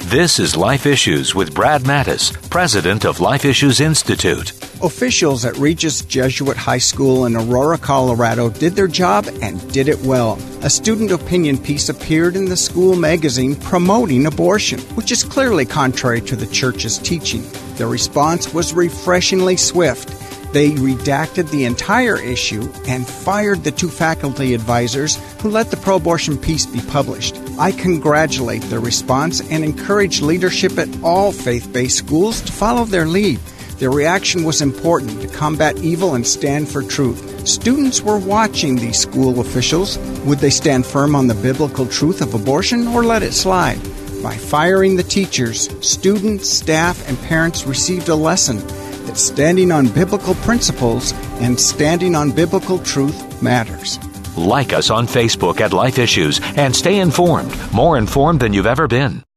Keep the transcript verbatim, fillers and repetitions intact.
This is Life Issues with Brad Mattis, president of Life Issues Institute. Officials at Regis Jesuit High School in Aurora, Colorado did their job and did it well. A student opinion piece appeared in the school magazine promoting abortion, which is clearly contrary to the church's teaching. The response was refreshingly swift. They redacted the entire issue and fired the two faculty advisors who let the pro-abortion piece be published. I congratulate their response and encourage leadership at all faith-based schools to follow their lead. Their reaction was important to combat evil and stand for truth. Students were watching these school officials. Would they stand firm on the biblical truth of abortion or let it slide? By firing the teachers, students, staff, and parents received a lesson that standing on biblical principles and standing on biblical truth matters. Like us on Facebook at Life Issues and stay informed, more informed than you've ever been.